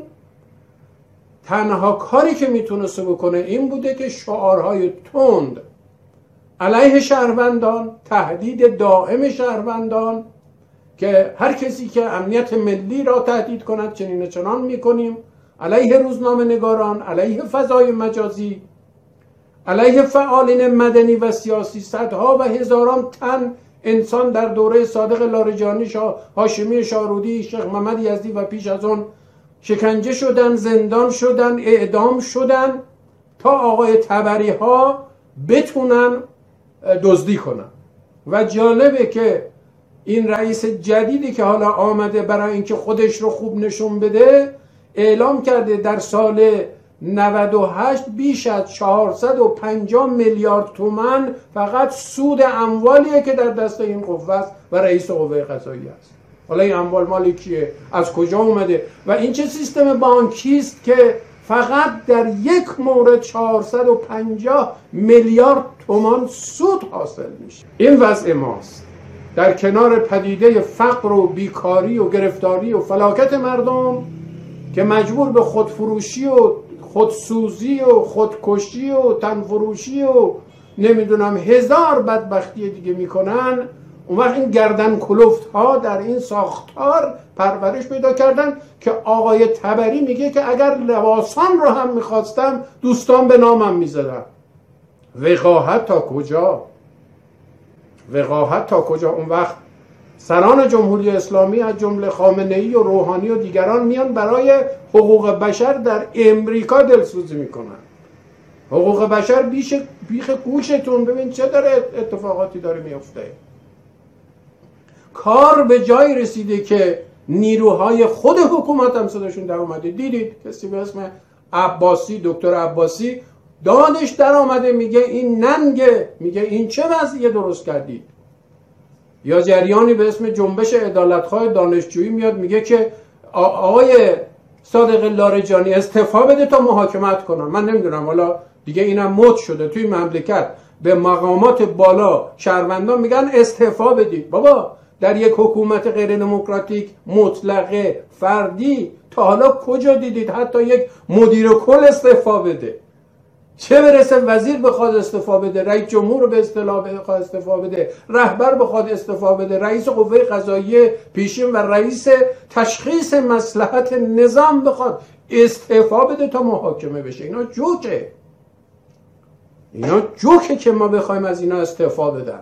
تنها کاری که میتونسته بکنه این بوده که شعارهای تند علیه شهروندان، تهدید دائم شهروندان که هر کسی که امنیت ملی را تهدید کند چنین چنان میکنیم، علیه روزنامه نگاران، علیه فضای مجازی، علیه فعالین مدنی و سیاسی، صدها و هزاران تن انسان در دوره صادق لاریجانی، شا، هاشمی شارودی، شیخ محمد یزدی و پیش از اون شکنجه شدن، زندان شدن، اعدام شدن تا آقای طبری ها بتونن دزدی کنن. و جالبه که این رئیس جدیدی که حالا آمده برای اینکه خودش رو خوب نشون بده اعلام کرده در سال نود و هشت بیش از چهارصد و پنجاه میلیارد تومان فقط سود اموالیه که در دست این قوه است و رئیس قوه قضاییه است. حالا این اموال مالی کیه؟ از کجا اومده؟ و این چه سیستم بانکی است که فقط در یک مورد چهارصد و پنجاه میلیارد تومان سود حاصل میشه؟ این وضع ماست. در کنار پدیده فقر و بیکاری و گرفتاری و فلاکت مردم که مجبور به خودفروشی و خودسوزی و خودکشی و تنفروشی و نمیدونم هزار بدبختی دیگه میکنن، اون وقت این گردن کلفت ها در این ساختار پرورش پیدا کردن که آقای طبری میگه که اگر لباسان رو هم میخواستم دوستان به نامم میزدن. وقاحت تا کجا؟ وقاحت تا کجا؟ اون وقت سران جمهوری اسلامی از جمله خامنه‌ای و روحانی و دیگران میان برای حقوق بشر در امریکا دلسوزی میکنن. حقوق بشر بیش بیخ گوشتون، ببین چه داره اتفاقاتی داره میفته. کار به جای رسیده که نیروهای خود حکومت هم صداشون در اومده. دیدید کسی به اسم عباسی، دکتر عباسی دادش در آمده میگه این ننگه، میگه این چه وضعیه درست کردید. یا جریانی به اسم جنبش عدالتخواه دانشجویی میاد میگه که آقای صادق لاریجانی استعفا بده تا محاکمت کنن. من نمیدونم، حالا دیگه اینم مد شده توی مملکت به مقامات بالا شهروندان میگن استعفا بدید. بابا در یک حکومت غیر دموکراتیک مطلقه فردی تا حالا کجا دیدید حتی یک مدیر کل استعفا بده؟ چه برسه وزیر بخواد استعفا بده، رئیس جمهور به اصطلاح بخواد استعفا بده، رهبر بخواد استعفا بده، رئیس قوه قضاییه پیشین و رئیس تشخیص مصلحت نظام بخواد استعفا بده تا محاکمه بشه. اینا جوکه، اینا جوکه که ما بخوایم از اینا استعفا بدن.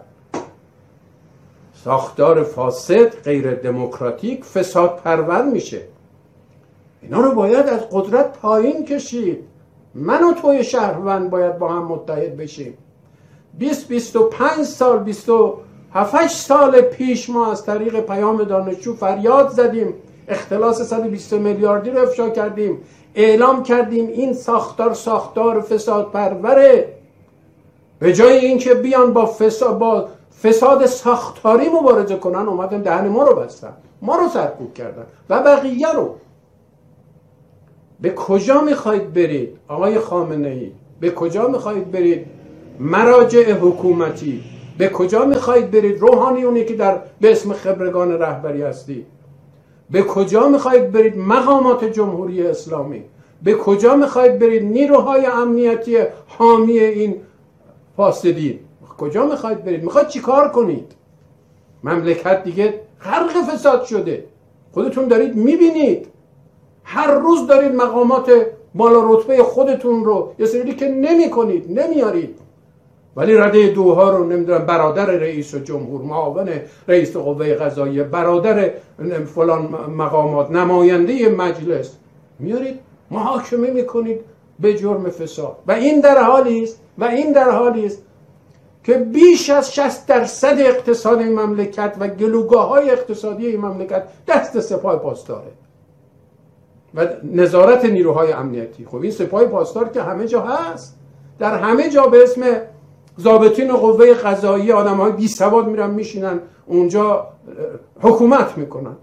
ساختار فاسد، غیر دموکراتیک، فساد پرور میشه. اینا رو باید از قدرت پایین کشید. من و توی شهروند باید با هم متحد بشیم. بیست بیست و پنج سال، بیست و هفت سال پیش ما از طریق پیام دانشجو فریاد زدیم، اختلاس صد و بیست میلیاردی رو افشا کردیم، اعلام کردیم این ساختار ساختار فساد پروره. به جای اینکه بیان با فساد با فساد ساختاری مبارزه کنن، اومدن دهن ما رو بستن، ما رو سرکوب کردن و بقیه رو. به کجا میخواید برید آقای خامنه‌ای؟ به کجا میخواید برید مراجع حکومتی؟ به کجا میخواید برید روحانیونی که در به اسم خبرگان رهبری هستید؟ به کجا میخواید برید مقامات جمهوری اسلامی؟ به کجا میخواید برید نیروهای امنیتی حامی این فاسدین؟ کجا میخواید برید؟ میخواید چیکار کنید؟ مملکت دیگه غرق فساد شده، خودتون دارید میبینید. هر روز دارید مقامات بالا رتبه خودتون رو یه سری که نمی کنید، نمیارید. ولی رده دوها رو نمیدونم برادر رئیس جمهور، معاون رئیس قوه قضاییه، برادر فلان مقامات، نماینده مجلس میارید محاکمه میکنید به جرم فساد. و این در حالی است و این در حالی است که بیش از شصت درصد اقتصاد این مملکت و گلوگاه‌های اقتصادی این مملکت دست سپاه پاسداره و نظارت نیروهای امنیتی. خب این سپاه پاسدار که همه جا هست، در همه جا به اسم ضابطین قوه قضاییه آدم‌های بی سواد میرن میشینن اونجا حکومت میکنن.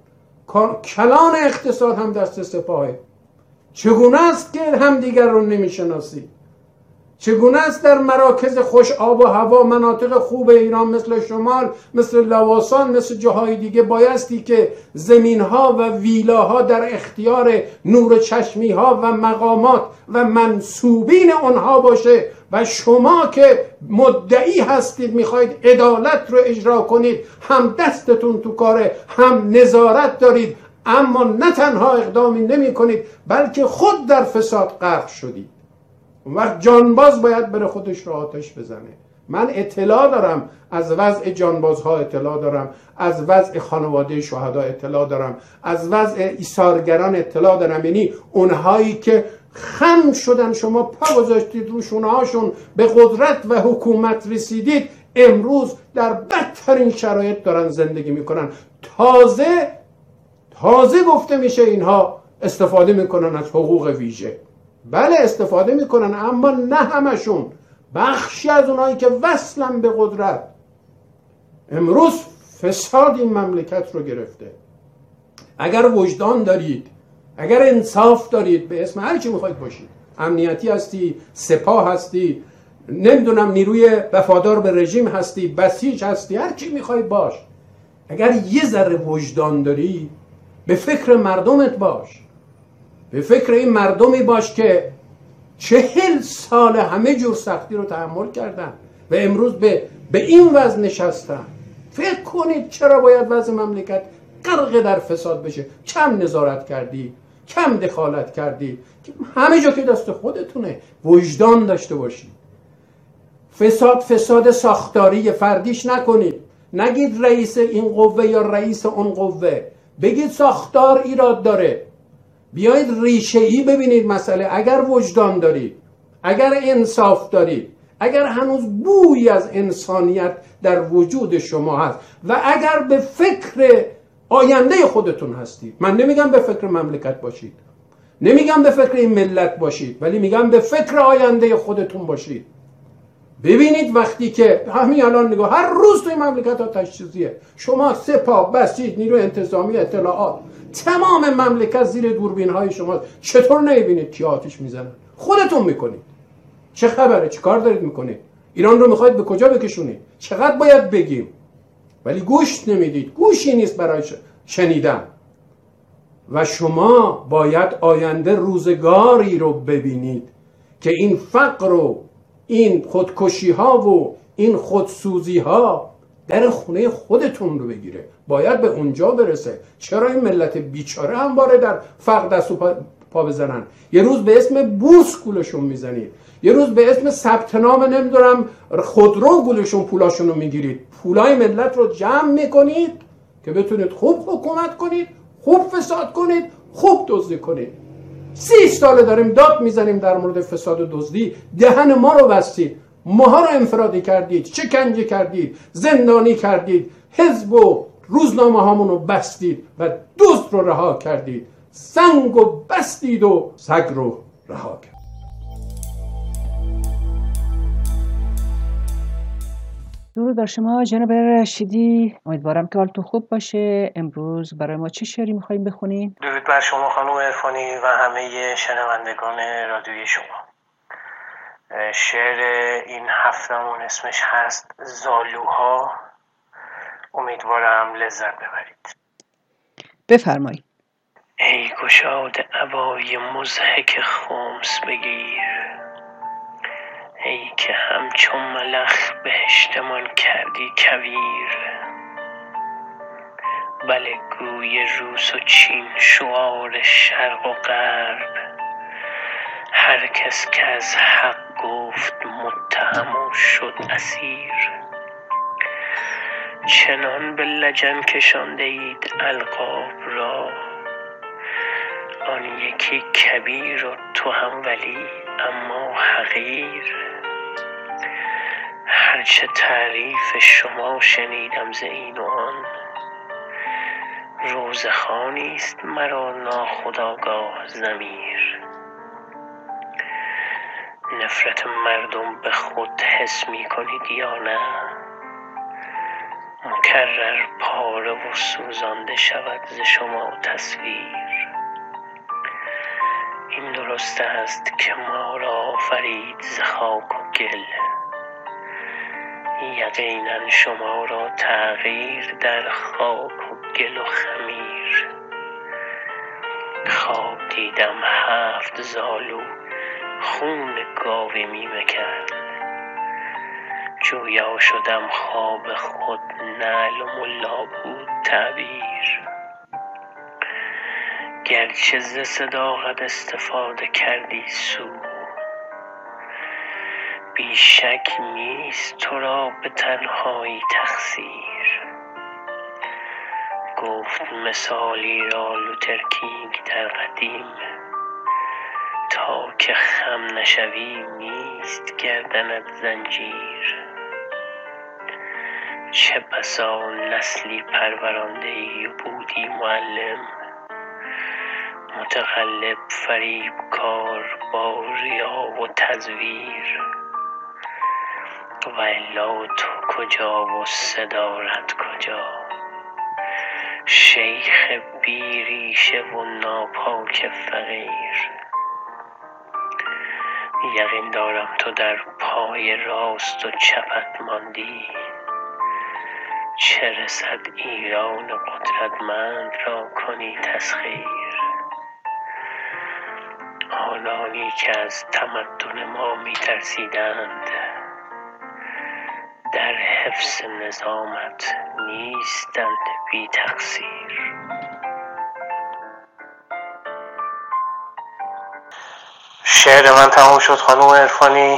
کلان اقتصاد هم دست سپاهه. چگونه است که همدیگر رو نمیشناسی؟ چگونه است در مراکز خوش آب و هوا، مناطق خوب ایران مثل شمال، مثل لواسان، مثل جاهای دیگه بایستی که زمینها و ویلاها در اختیار نور چشمی ها و مقامات و منسوبین اونها باشه و شما که مدعی هستید میخواید عدالت رو اجرا کنید، هم دستتون تو کاره، هم نظارت دارید، اما نه تنها اقدامی نمی کنید بلکه خود در فساد غرق شدید. اون وقت جانباز باید بره خودش رو آتش بزنه. من اطلاع دارم از وضع جانبازها، اطلاع دارم از وضع خانواده شهدا، اطلاع دارم از وضع ایثارگران، اطلاع دارم. یعنی اونهایی که خم شدن، شما پا گذاشتید رو شونه‌هاشون، به قدرت و حکومت رسیدید، امروز در بدترین شرایط دارن زندگی میکنن. تازه تازه گفته میشه اینها استفاده میکنن از حقوق ویژه. بله استفاده میکنن، اما نه همشون. بخشی از اونایی که وصلن به قدرت امروز فساد این مملکت رو گرفته. اگر وجدان دارید، اگر انصاف دارید، به اسم هر چی میخواید باشید، امنیتی هستی، سپاه هستی، نمیدونم نیروی وفادار به رژیم هستی، بسیج هستی، هر چی میخواید باش، اگر یه ذره وجدان داری، به فکر مردمت باش، به فکر این مردمی باش که چهل سال همه جور سختی رو تحمل کردن و امروز به, به این وضع نشستن. فکر کنید چرا باید وضع مملکت غرق در فساد بشه؟ کم نظارت کردی، کم دخالت کردی، همه جا که دست خودتونه. وجدان داشته باشید. فساد فساد ساختاری فردیش نکنید. نگید رئیس این قوه یا رئیس اون قوه، بگید ساختار ایراد داره. بیایید ریشه‌ای ببینید مسئله. اگر وجدان دارید، اگر انصاف دارید، اگر هنوز بویی از انسانیت در وجود شما هست و اگر به فکر آینده خودتون هستید، من نمیگم به فکر مملکت باشید، نمیگم به فکر این ملت باشید، ولی میگم به فکر آینده خودتون باشید. ببینید وقتی که همین الان نگاه، هر روز توی مملکت آتش سوزیه، شما سپاه، بسیج، نیرو انتظامی، اطلاعات، تمام مملکت زیر دوربین های شما، چطور نمیبینید که آتش میزنن؟ خودتون میکنید. چه خبره؟ چه کار دارید میکنید؟ ایران رو میخواید به کجا بکشونید؟ چقدر باید بگیم؟ ولی گوش نمیدید. گوشی نیست برای شنیدن. و شما باید آینده روزگاری رو ببینید که این فقر و این خودکشی ها و این خودسوزی ها در خونه خودتون رو بگیره. باید به اونجا برسه. چرا این ملت بیچاره همواره در فقر دست و پا, پا بزنن؟ یه روز به اسم بورس گولشون میزنید، یه روز به اسم ثبت نام نمیدونم خودرو گولشون پولاشون رو میگیرید. پولای ملت رو جمع میکنید که بتونید خوب حکومت کنید، خوب فساد کنید، خوب دزدی کنید. سی ساله داریم داد میزنیم در مورد فساد و دزدی. دهن ما رو بستید، ماها رو انفرادی کردید، شکنجه کردید، زندانی کردید، حزب و روزنامه هامون رو بستید و دزد رو رها کردید. سنگ و بستید و سگ رو رها کردید. درود بر شما جناب رشیدی، امیدوارم که حالتون خوب باشه. امروز برای ما چه شعری میخواییم بخونین؟ درود بر شما خانم عرفانی و همه شنوندگان رادیوی شما. شعر این هفتمون اسمش هست زالوها. امیدوارم لذت ببرید. بفرمایید. ای گشاد عبای مضحک خمس بگیر، ای که همچون ملخ بهشتمان کردی کویر. بله گوی روس و چین، شعار شرق و غرب، هر کس که از حق گفت متهم و شد اسیر. چنان به لجن کشانده اید القاب را، آن یکی کبیر و تو هم ولی اما حقیر. هرچه تعریف شما شنیدم ز این و آن، روزخوانی است مرا ناخودآگاه ضمیر. نفرت مردم به خود حس می کنید یا نه؟ مکرر پاره و سوزانده شود ز شما تصویر. این درست است که ما را آفرید ز خاک و گل، یقینا شما را تغییر در خاک و گل و خمیر. خواب دیدم هفت زالو خون گاوی می مکرد، جویا شدم خواب خود نعل و ملا بود تعبیر. گرچه ز صداقت استفاده کردی سو، بی شک نیست تو را به تنهایی تقصیر. گفت مثالی را لوتر کینگ در قدیم، تا که خم نشوی نیست گردنت زنجیر. چه بسا نسلی پرورانده ای و بودی معلم، متقلب فریب کار با ریا و تزویر. و الا تو کجا و صدارت کجا، شیخ بیریشه و ناپاک فقیر. یقین دارم تو در پای راست و چپت ماندی، چه رسد ایران قدرتمند را کنی تسخیر. آنانی که از تمدن ما می ترسیدند، در حفظ نظامت نیستند بی تقصیر. شعر من تمام شد خانم عرفانی.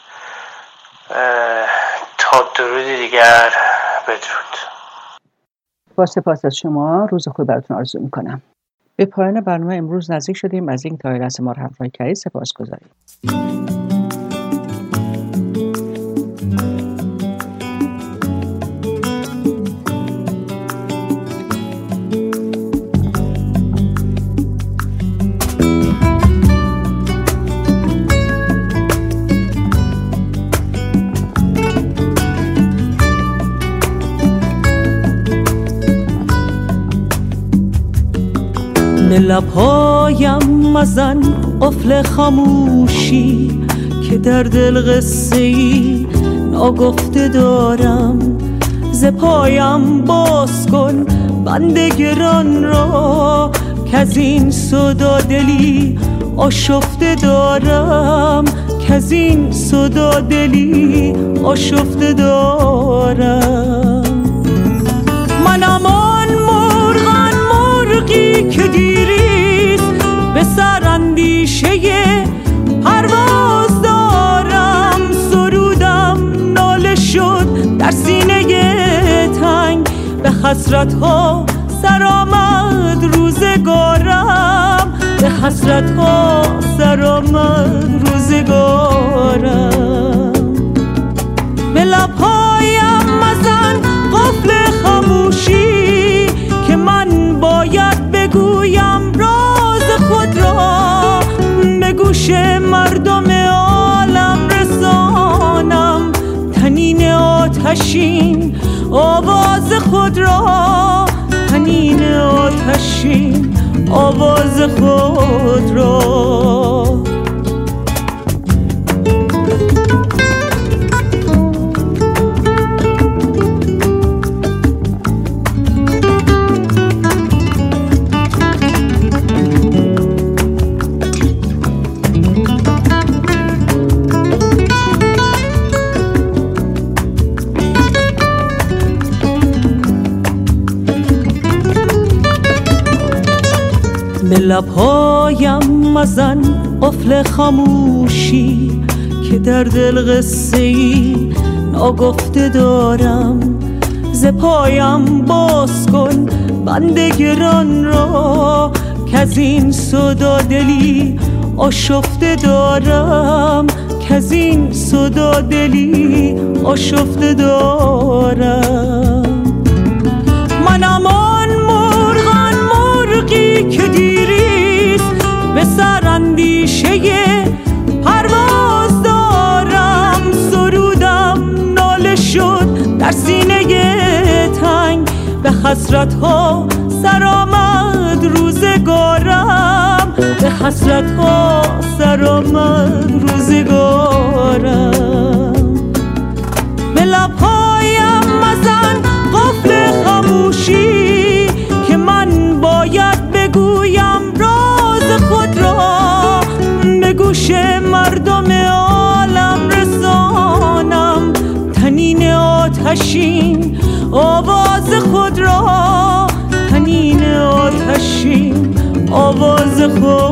تا درود دیگر بدرود. با سپاس از شما، روز خوب براتون آرزو میکنم. به پایان برنامه امروز نزدیک شدیم. از این تا لحظه ما رو همراهی کردید سپاسگزاریم. به لبهایم مزن قفل خاموشی، که در دل قصه ای ناگفته دارم. ز پایم باز کن بند گران را، که از این صدا دلی آشفته دارم. که از این صدا دلی آشفته دارم. منم آن مرغان مرغی که دیریست به سر اندیشه پرواز دارم. سرودم ناله شد در سینه تنگ، به حسرت ها سر آمد روزگارم. به حسرت ها سر آمد روزگارم. به لبهایم مزن قفل خاموشی، که من باید بگویم راز خود را. به گوش مردم عالم رسانم طنین آتشین آواز خود را. طنین آتشین آواز خود را. به لبهایم مزن قفل خاموشی، که در دل قصه ای ناگفته دارم. ز پایم باز کن بند گران را که از این صدا دلی آشفته دارم، که از این صدا دلی آشفته دارم. منم آن مرغان مرغی که دیریست به سر اندیشه پرواز دارم. سرودم ناله شد در سینه تنگ، به حسرت ها سر آمد روزگارم، به حسرت ها سر آمد روزگارم. به لبهایم مزن قفل خاموشی که من باید بگویم راز خود را، به گوش مردم عالم رسانم تنین آتشین آواز خود را، تنین آتشین آواز خود